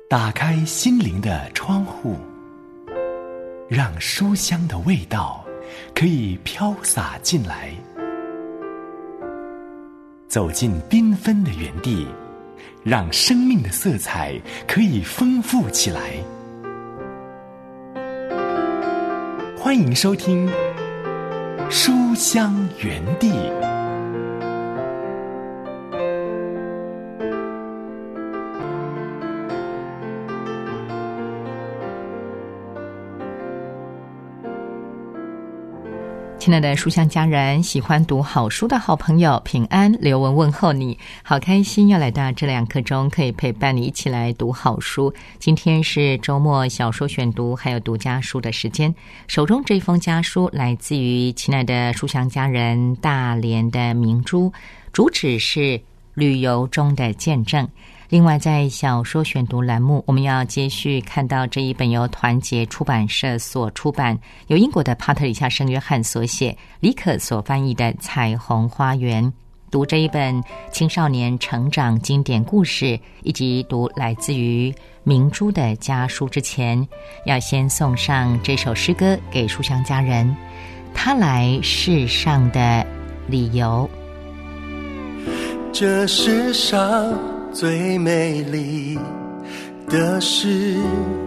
打开心灵的窗户，让书香的味道可以飘洒进来。走进缤纷的园地，让生命的色彩可以丰富起来。欢迎收听书香园地。 亲爱的书香家人，喜欢读好书的好朋友，平安，刘文问候你，好开心要来到这2刻钟，可以陪伴你一起来读好书。今天是周末小说选读还有读家书的时间，手中这封家书来自于亲爱的书香家人大连的明珠，主旨是旅游中的见证。另外在小说选读栏目，我们要接续看到这一本由团结出版社所出版，由英国的帕特里夏圣约翰所写，李可所翻译的《彩虹花园》。读这一本青少年成长经典故事，以及读来自于明珠的家书之前，要先送上这首诗歌给书香家人，他来世上的理由。 这世上最美丽的事，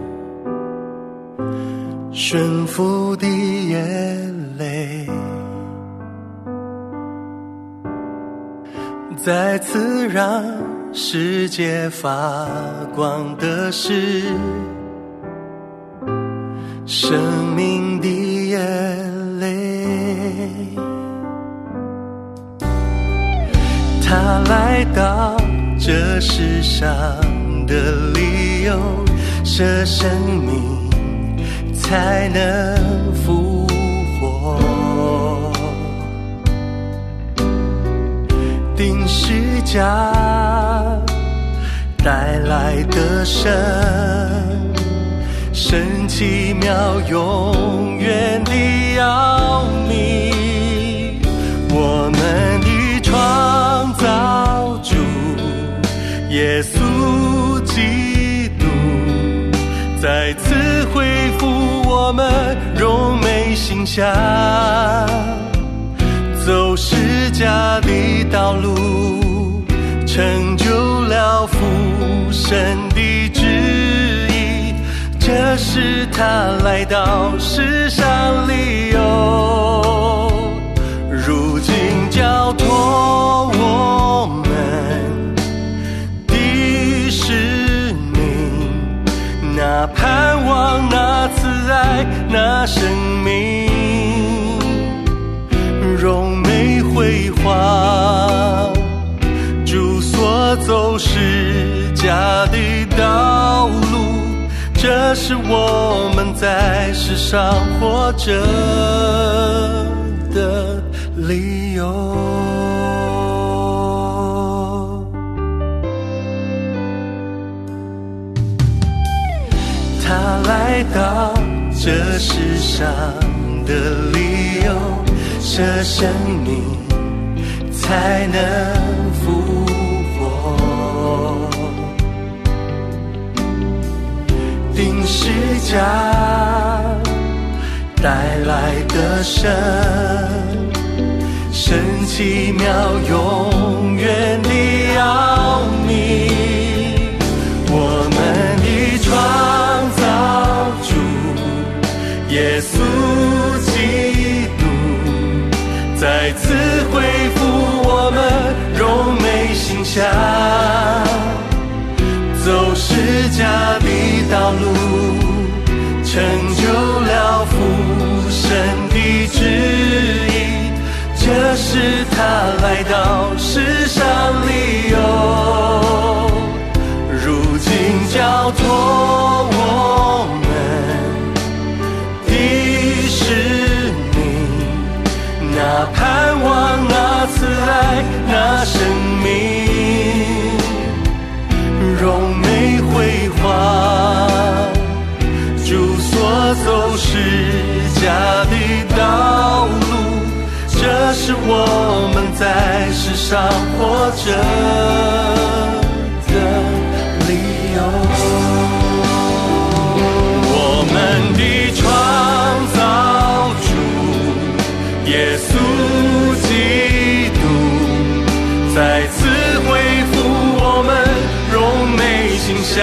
顺服的眼泪，再次让世界发光的是生命的眼泪。他来到这世上的理由，是生命才能复活，钉十架带来的神奇妙永远的奥秘，我们的创造主耶稣基督再次恢复我们荣美形象，走十架的道路，成就了父神的旨意，这是他来到世上理由，如今交托我们那盼望，那慈爱，那生命，荣美辉煌，主所走十架的道路，这是我们在世上活着的理由。他来到这世上的理由，是生命才能复活，钉十架带来的神奇妙永远的奥秘，我们的创造主耶稣基督再次恢复我们荣美形象，走十架的道路，成就了父神的旨意，这是他来到世上理由，如今交托我们的使命，那盼望，那慈爱，那生命，荣美辉煌，主所走十架的道路，这是我们在世上活着的理由。 象，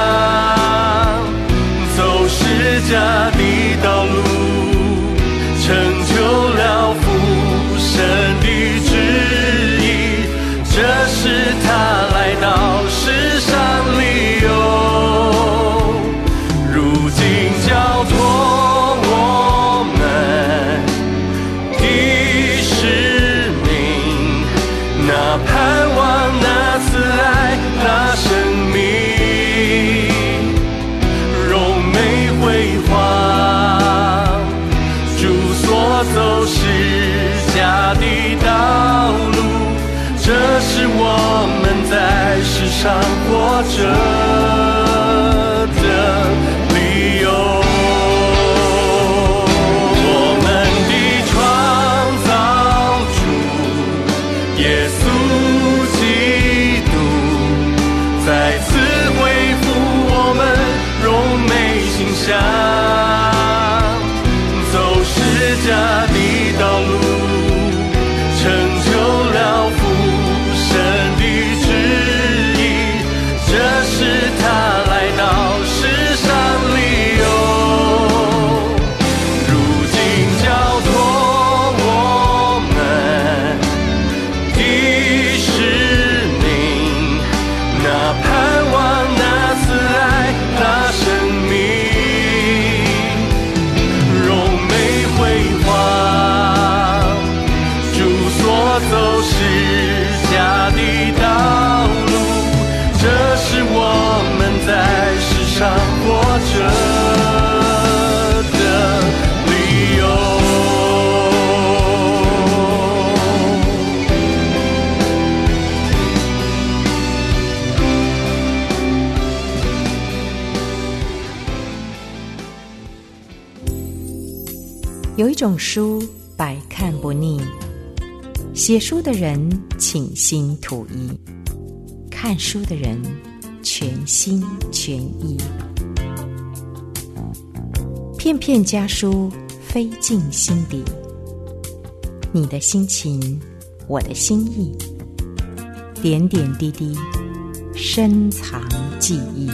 走十架的道路，成就了父神的旨意，这是他来到世上理由。如今交托我们的使命，那盼望，那慈爱，那生命，荣美辉煌，主所走十架的道路，这是我们在世上活着的理由。我们的创造主耶稣基督再次恢复我们荣美形象，走十架的道路，成就了父神的旨意，这是他来到世上理由。如今交托我们的使命，那盼望，那慈爱，那生命，荣美辉煌，主所走十架的道路，这是我们在世上活着的理由。 有一种书百看不腻，写书的人倾心吐意，看书的人全心全意。片片家书飞进心底，你的心情，我的心意，点点滴滴深藏记忆。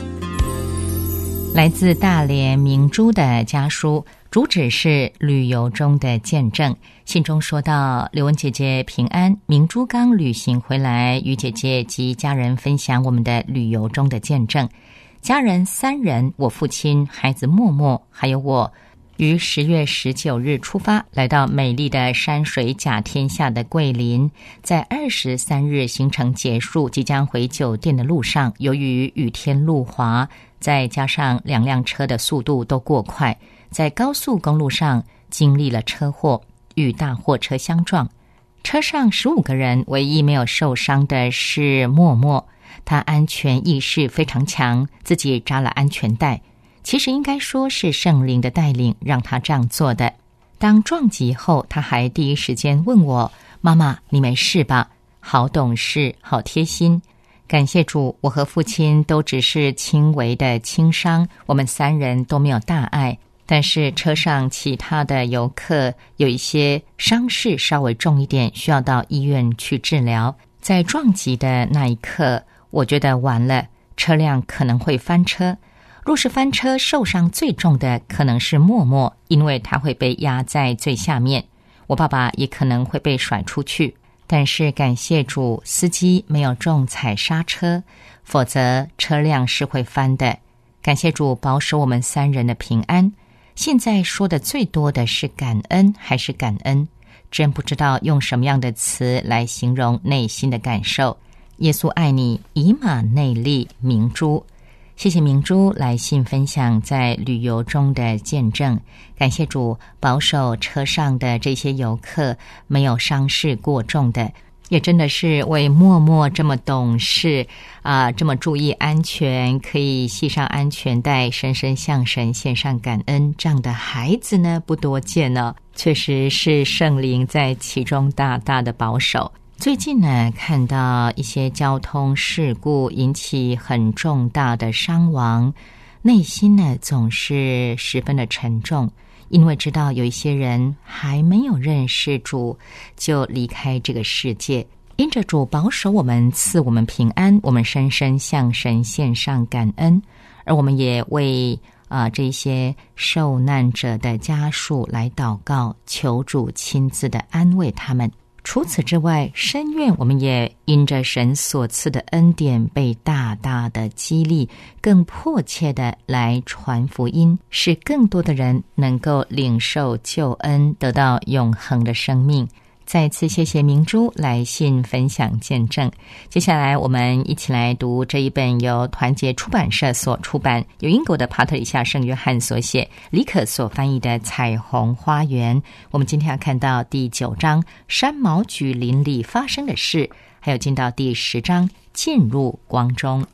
来自大连明珠的家书，主旨是旅游中的见证。信中说到，刘文姐姐平安，明珠刚旅行回来，与姐姐及家人分享我们的旅游中的见证。家人3人，我父亲、孩子默默，还有我，于10月19日出发，来到美丽的山水甲天下的桂林。在23日行程结束，即将回酒店的路上，由于雨天路滑，再加上2辆车的速度都过快，在高速公路上经历了车祸，与大货车相撞。车上15个人，唯一没有受伤的是默默，他安全意识非常强，自己扎了安全带。其实应该说是圣灵的带领让他这样做的。当撞击后，他还第一时间问我：妈妈，你没事吧？好懂事，好贴心。感谢主，我和父亲都只是轻微的轻伤，我们3人都没有大碍。但是车上其他的游客有一些伤势稍微重一点，需要到医院去治疗。在撞击的那一刻，我觉得完了，车辆可能会翻车。若是翻车，受伤最重的可能是默默，因为他会被压在最下面。我爸爸也可能会被甩出去。但是感谢主，司机没有重踩刹车，否则车辆是会翻的。感谢主保守我们3人的平安。现在说的最多的是感恩还是感恩，真不知道用什么样的词来形容内心的感受。耶稣爱你，以马内利，明珠。谢谢明珠来信分享在旅游中的见证，感谢主保守车上的这些游客没有伤势过重的，也真的是为默默这么懂事这么注意安全，可以系上安全带，深深向神献上感恩。这样的孩子呢不多见呢，确实是圣灵在其中大大的保守。最近呢，看到一些交通事故引起很重大的伤亡，内心呢总是十分的沉重，因为知道有一些人还没有认识主就离开这个世界。 因着主保守我们，赐我们平安，我们深深向神献上感恩，而我们也为这些受难者的家属来祷告，求主亲自的安慰他们。除此之外，深愿我们也因着神所赐的恩典被大大的激励，更迫切的来传福音，使更多的人能够领受救恩，得到永恒的生命。再次谢谢明珠来信分享见证。接下来我们一起来读这一本由团结出版社所出版，由英国的帕特里夏圣约翰所写，李可所翻译的《彩虹花园》。我们今天要看到第9章山毛榉林里发生的事，还有进到第10章进入光中。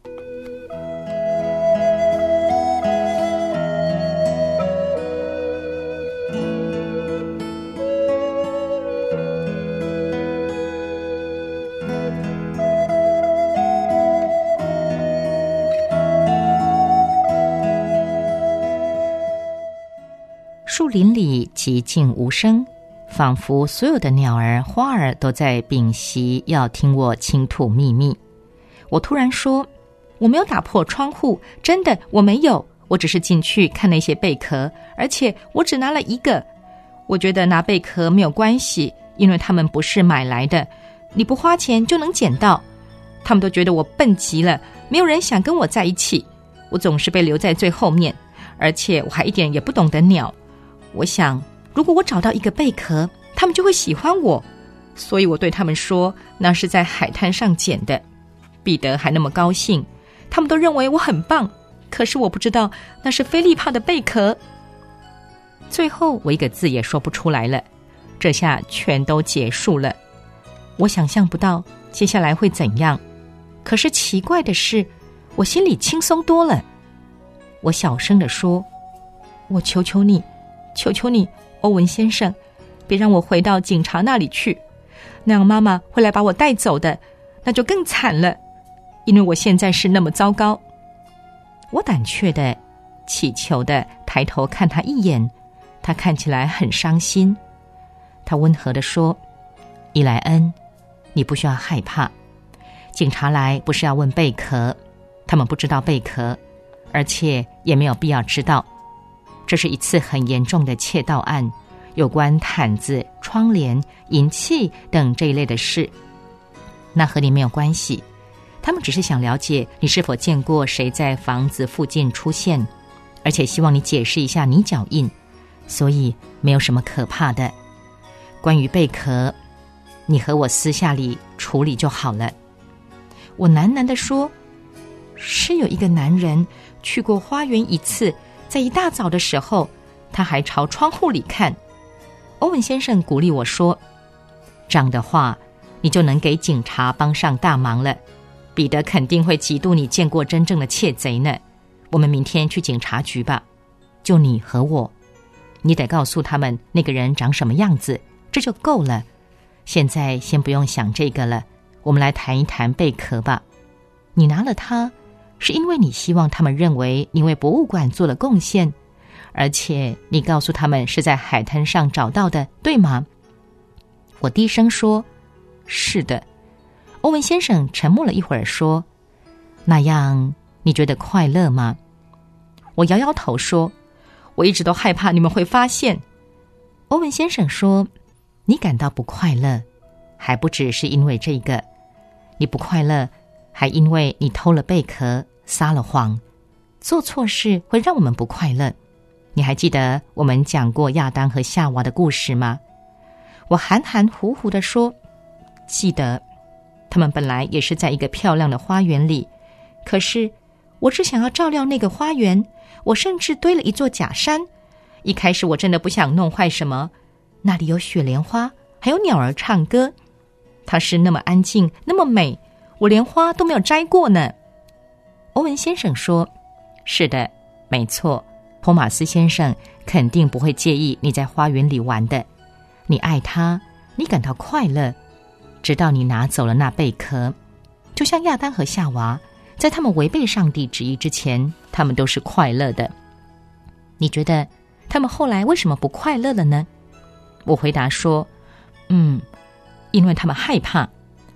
树林里寂静无声，仿佛所有的鸟儿花儿都在屏息，要听我倾吐秘密。我突然说，我没有打破窗户，真的我没有，我只是进去看那些贝壳，而且我只拿了一个。我觉得拿贝壳没有关系，因为他们不是买来的，你不花钱就能捡到。他们都觉得我笨极了，没有人想跟我在一起，我总是被留在最后面，而且我还一点也不懂得鸟。我想，如果我找到一个贝壳，他们就会喜欢我，所以我对他们说，那是在海滩上捡的。彼得还那么高兴，他们都认为我很棒，可是我不知道那是菲利帕的贝壳。最后我一个字也说不出来了，这下全都结束了。我想象不到接下来会怎样，可是奇怪的是，我心里轻松多了。我小声地说，我求求你，求求你，欧文先生，别让我回到警察那里去，那样妈妈会来把我带走的，那就更惨了，因为我现在是那么糟糕。我胆怯的、祈求的抬头看他一眼，他看起来很伤心。他温和地说，伊莱恩，你不需要害怕，警察来不是要问贝壳，他们不知道贝壳，而且也没有必要知道。这是一次很严重的窃盗案，有关毯子、窗帘、银器等这一类的事，那和你没有关系。他们只是想了解你是否见过谁在房子附近出现，而且希望你解释一下泥脚印，所以没有什么可怕的。关于贝壳，你和我私下里处理就好了。我喃喃地说，是有一个男人去过花园一次，在一大早的时候，他还朝窗户里看。欧文先生鼓励我说，这样的话你就能给警察帮上大忙了，彼得肯定会嫉妒你见过真正的窃贼呢。我们明天去警察局吧，就你和我，你得告诉他们那个人长什么样子，这就够了。现在先不用想这个了，我们来谈一谈贝壳吧。你拿了它，是因为你希望他们认为你为博物馆做了贡献，而且你告诉他们是在海滩上找到的，对吗？我低声说，是的。欧文先生沉默了一会儿说，那样你觉得快乐吗？我摇摇头说，我一直都害怕你们会发现。欧文先生说，你感到不快乐，还不只是因为这个，你不快乐还因为你偷了贝壳，撒了谎，做错事会让我们不快乐。你还记得我们讲过亚当和夏娃的故事吗？我含含糊糊地说，记得。他们本来也是在一个漂亮的花园里，可是我只想要照料那个花园，我甚至堆了一座假山。一开始我真的不想弄坏什么，那里有雪莲花，还有鸟儿唱歌，它是那么安静，那么美，我连花都没有摘过呢。欧文先生说，是的，没错，托马斯先生肯定不会介意你在花园里玩的。你爱他，你感到快乐，直到你拿走了那贝壳。就像亚当和夏娃，在他们违背上帝旨意之前，他们都是快乐的。你觉得他们后来为什么不快乐了呢？我回答说，因为他们害怕。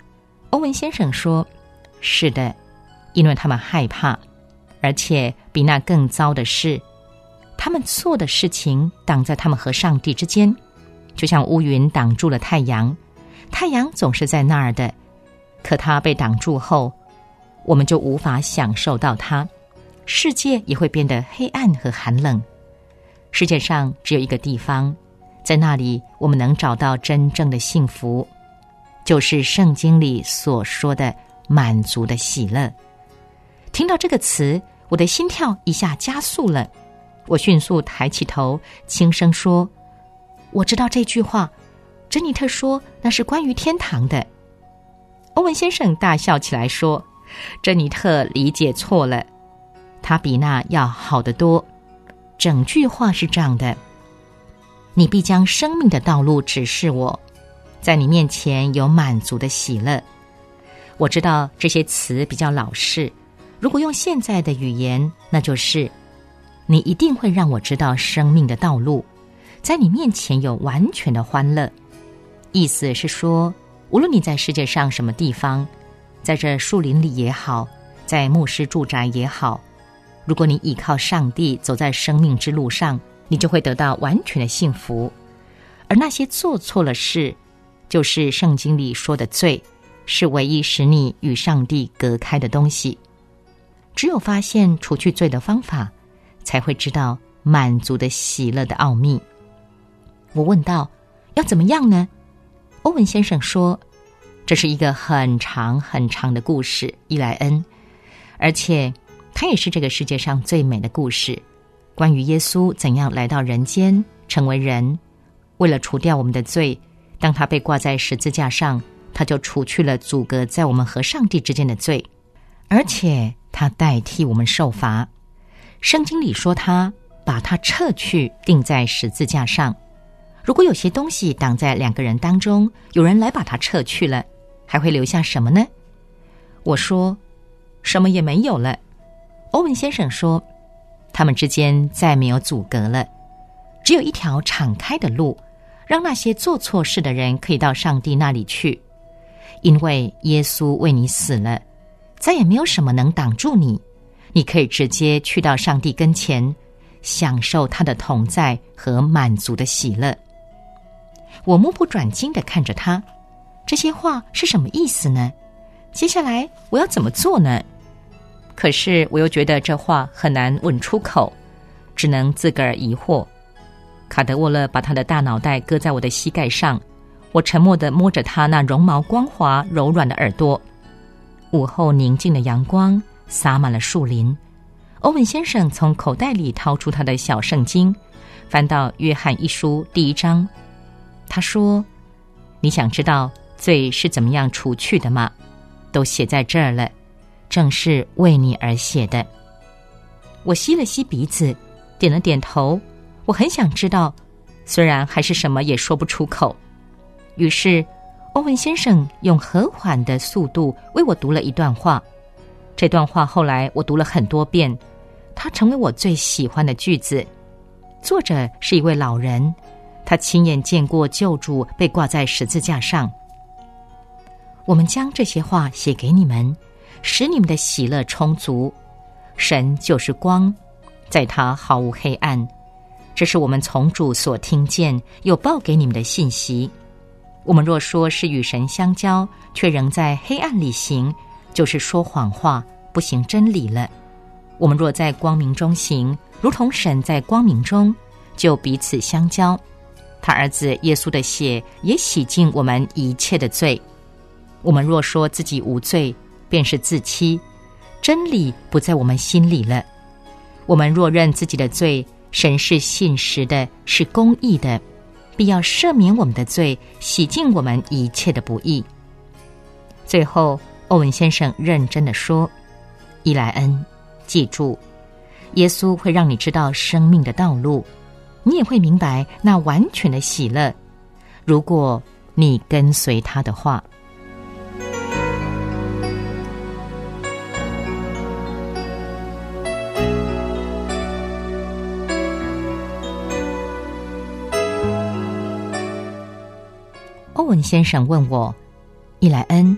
欧文先生说，是的，因为他们害怕，而且比那更糟的是，他们错的事情挡在他们和上帝之间，就像乌云挡住了太阳，太阳总是在那儿的，可它被挡住后，我们就无法享受到它，世界也会变得黑暗和寒冷。世界上只有一个地方，在那里我们能找到真正的幸福，就是圣经里所说的满足的喜乐。听到这个词，我的心跳一下加速了，我迅速抬起头，轻声说，我知道这句话，珍妮特说那是关于天堂的。欧文先生大笑起来说，珍妮特理解错了，他比那要好得多。整句话是这样的，你必将生命的道路指示我，在你面前有满足的喜乐。我知道这些词比较老式，如果用现在的语言，那就是你一定会让我知道生命的道路，在你面前有完全的欢乐。意思是说，无论你在世界上什么地方，在这树林里也好，在牧师住宅也好，如果你依靠上帝走在生命之路上，你就会得到完全的幸福。而那些做错了事，就是圣经里说的罪，是唯一使你与上帝隔开的东西。只有发现除去罪的方法，才会知道满足的喜乐的奥秘。我问道，要怎么样呢？欧文先生说，这是一个很长很长的故事，伊莱恩，而且它也是这个世界上最美的故事，关于耶稣怎样来到人间，成为人，为了除掉我们的罪，当他被挂在十字架上，他就除去了阻隔在我们和上帝之间的罪，而且他代替我们受罚。圣经里说他把它撤去，钉在十字架上。如果有些东西挡在两个人当中，有人来把它撤去了，还会留下什么呢？我说，什么也没有了。欧文先生说，他们之间再没有阻隔了，只有一条敞开的路，让那些做错事的人可以到上帝那里去。因为耶稣为你死了，再也没有什么能挡住你，你可以直接去到上帝跟前，享受他的同在和满足的喜乐。我目不转睛地看着他，这些话是什么意思呢？接下来我要怎么做呢？可是我又觉得这话很难问出口，只能自个儿疑惑。卡德沃勒把他的大脑袋搁在我的膝盖上，我沉默地摸着他那绒毛光滑柔软的耳朵。午后宁静的阳光洒满了树林。欧文先生从口袋里掏出他的小圣经，翻到约翰一书第1章。他说，你想知道罪是怎么样除去的吗？都写在这儿了，正是为你而写的。我吸了吸鼻子，点了点头，我很想知道，虽然还是什么也说不出口。于是欧文先生用和缓的速度为我读了一段话，这段话后来我读了很多遍，它成为我最喜欢的句子。作者是一位老人，他亲眼见过救主被挂在十字架上。我们将这些话写给你们，使你们的喜乐充足。神就是光，在他毫无黑暗。这是我们从主所听见又报给你们的信息。我们若说是与神相交，却仍在黑暗里行，就是说谎话，不行真理了。我们若在光明中行，如同神在光明中，就彼此相交。他儿子耶稣的血也洗净我们一切的罪。我们若说自己无罪，便是自欺，真理不在我们心里了。我们若认自己的罪，神是信实的，是公义的，必要赦免我们的罪，洗净我们一切的不义。最后欧文先生认真地说，伊莱恩，记住，耶稣会让你知道生命的道路，你也会明白那完全的喜乐，如果你跟随他的话。欧文先生问我，伊莱恩，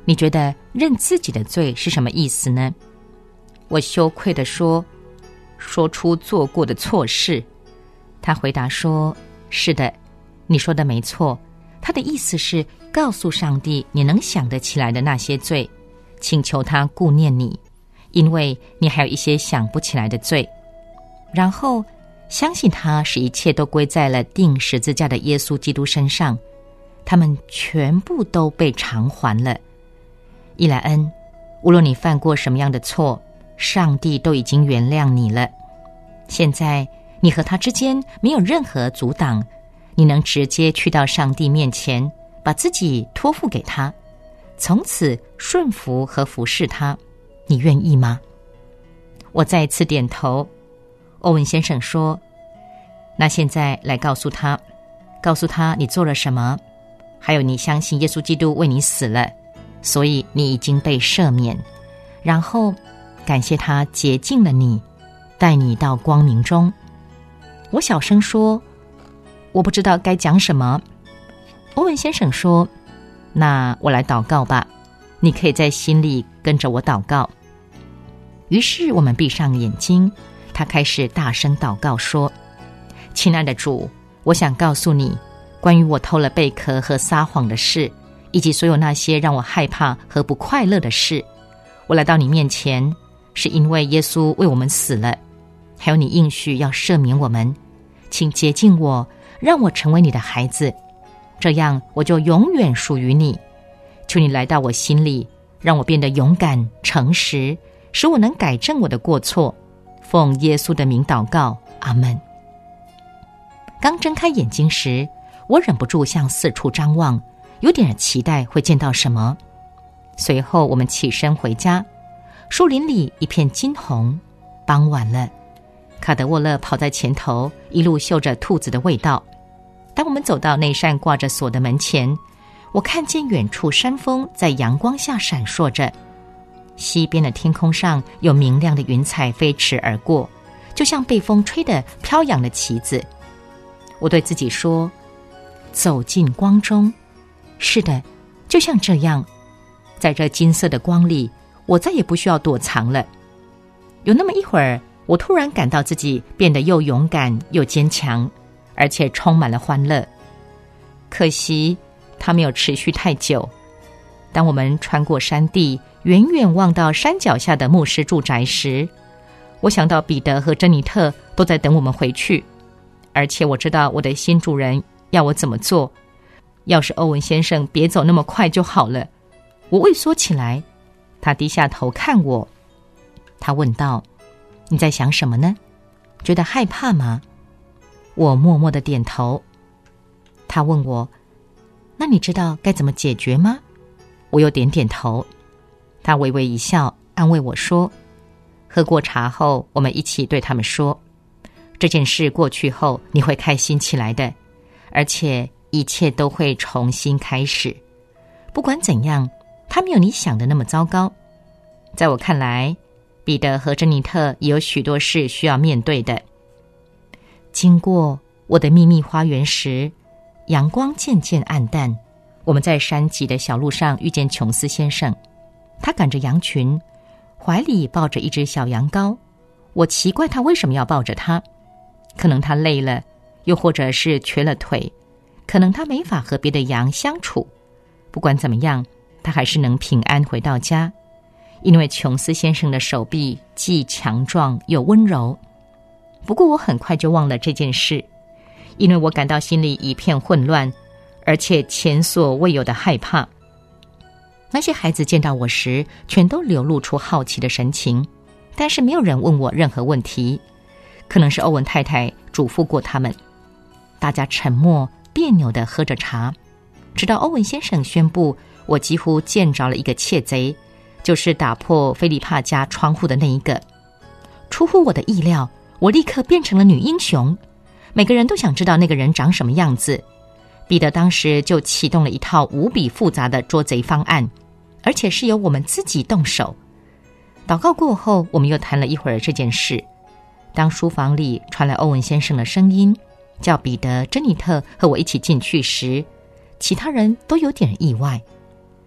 你觉得认自己的罪是什么意思呢？我羞愧地说出做过的错事。他回答说，是的，你说的没错。他的意思是告诉上帝你能想得起来的那些罪，请求他顾念你，因为你还有一些想不起来的罪。然后相信他使一切都归在了钉十字架的耶稣基督身上，他们全部都被偿还了。伊莱恩，无论你犯过什么样的错，上帝都已经原谅你了。现在你和他之间没有任何阻挡，你能直接去到上帝面前，把自己托付给他，从此顺服和服侍他。你愿意吗？我再一次点头。欧文先生说，那现在来告诉他你做了什么，还有你相信耶稣基督为你死了，所以你已经被赦免，然后感谢他洁净了你，带你到光明中。我小声说，我不知道该讲什么。欧文先生说，那我来祷告吧，你可以在心里跟着我祷告。于是我们闭上眼睛，他开始大声祷告说，亲爱的主，我想告诉你关于我偷了贝壳和撒谎的事，以及所有那些让我害怕和不快乐的事。我来到你面前，是因为耶稣为我们死了，还有你应许要赦免我们，请洁净我，让我成为你的孩子，这样我就永远属于你。求你来到我心里，让我变得勇敢诚实，使我能改正我的过错。奉耶稣的名祷告，阿们。刚睁开眼睛时，我忍不住向四处张望，有点期待会见到什么。随后我们起身回家，树林里一片金红，傍晚了。卡德沃勒跑在前头，一路嗅着兔子的味道。当我们走到那扇挂着锁的门前，我看见远处山峰在阳光下闪烁着，西边的天空上有明亮的云彩飞驰而过，就像被风吹得飘扬的旗子。我对自己说，走进光中。是的，就像这样，在这金色的光里，我再也不需要躲藏了。有那么一会儿，我突然感到自己变得又勇敢又坚强，而且充满了欢乐。可惜它没有持续太久。当我们穿过山地，远远望到山脚下的牧师住宅时，我想到彼得和珍妮特都在等我们回去，而且我知道我的新主人要我怎么做。要是欧文先生别走那么快就好了。我畏缩起来，他低下头看我，他问道，你在想什么呢？觉得害怕吗？我默默地点头。他问我，那你知道该怎么解决吗？我又点点头。他微微一笑，安慰我说，喝过茶后，我们一起对他们说，这件事过去后，你会开心起来的，而且一切都会重新开始。不管怎样，他没有你想的那么糟糕。在我看来，彼得和珍妮特也有许多事需要面对的。经过我的秘密花园时，阳光渐渐暗淡。我们在山脊的小路上遇见琼斯先生，他赶着羊群，怀里抱着一只小羊羔。我奇怪他为什么要抱着它，可能他累了，又或者是瘸了腿，可能他没法和别的羊相处。不管怎么样，他还是能平安回到家，因为琼斯先生的手臂既强壮又温柔。不过我很快就忘了这件事，因为我感到心里一片混乱，而且前所未有的害怕。那些孩子见到我时，全都流露出好奇的神情，但是没有人问我任何问题。可能是欧文太太嘱咐过他们。大家沉默别扭地喝着茶，直到欧文先生宣布我几乎见着了一个窃贼，就是打破菲利帕家窗户的那一个。出乎我的意料，我立刻变成了女英雄。每个人都想知道那个人长什么样子。彼得当时就启动了一套无比复杂的捉贼方案，而且是由我们自己动手。祷告过后，我们又谈了一会儿这件事。当书房里传来欧文先生的声音，叫彼得、珍妮特和我一起进去时，其他人都有点意外。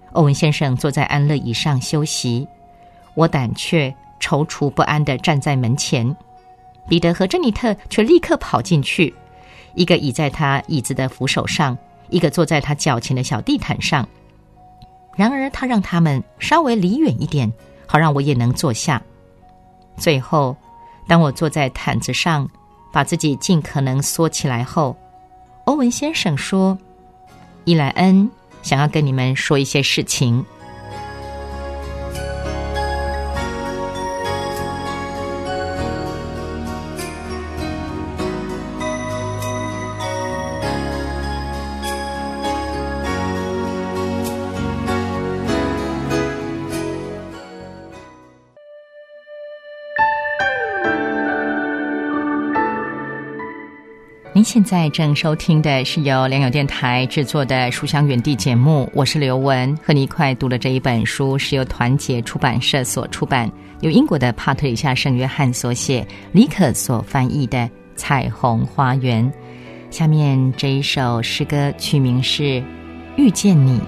欧文先生坐在安乐椅上休息，我胆怯踌躇不安地站在门前，彼得和珍妮特却立刻跑进去，一个倚在他椅子的扶手上，一个坐在他脚前的小地毯上。然而他让他们稍微离远一点，好让我也能坐下。最后当我坐在毯子上，把自己尽可能缩起来后，欧文先生说，伊莱恩想要跟你们说一些事情。您现在正收听的是由良友电台制作的书香园地节目，我是刘文，和你一块读的这一本书是由团结出版社所出版，由英国的帕特里夏圣约翰所写，李可所翻译的《彩虹花园》。下面这一首诗歌曲名是《遇见你》。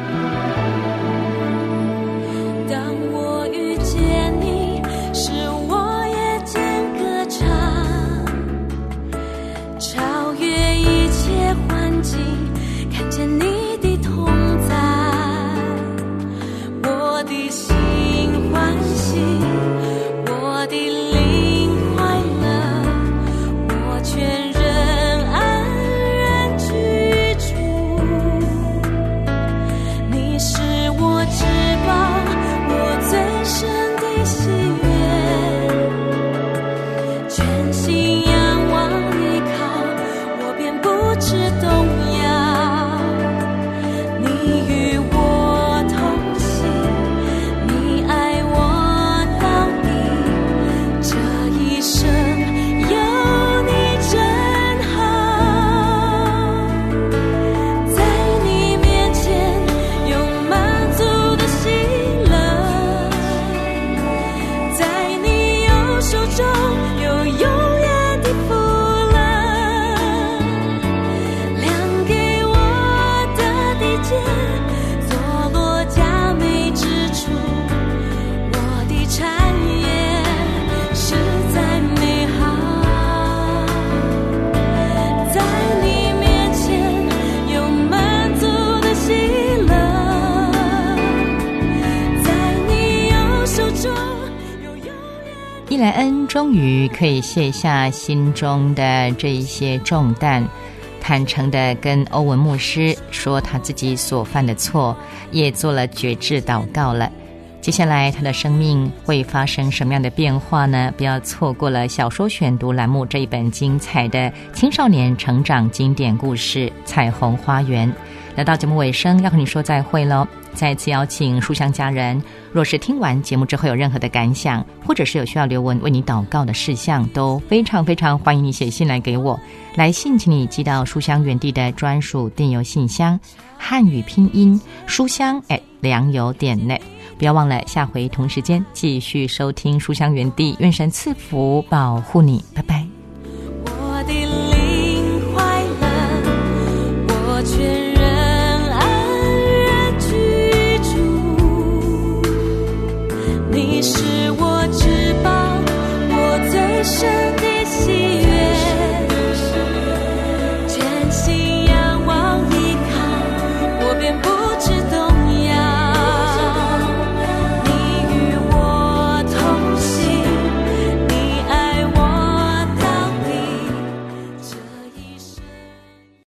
伊莱恩终于可以卸下心中的这一些重担，坦诚地跟欧文牧师说他自己所犯的错，也做了决志祷告了。接下来他的生命会发生什么样的变化呢？不要错过了小说选读栏目这一本精彩的青少年成长经典故事《彩虹花园》。来到节目尾声，要和你说再会咯。再次邀请书香家人，若是听完节目之后有任何的感想，或者是有需要刘文为你祷告的事项，都非常非常欢迎你写信来给我。来信请你寄到书香园地的专属电邮信箱，汉语拼音书香良友.net。不要忘了下回同时间继续收听书香园地，愿神赐福保护你，拜拜。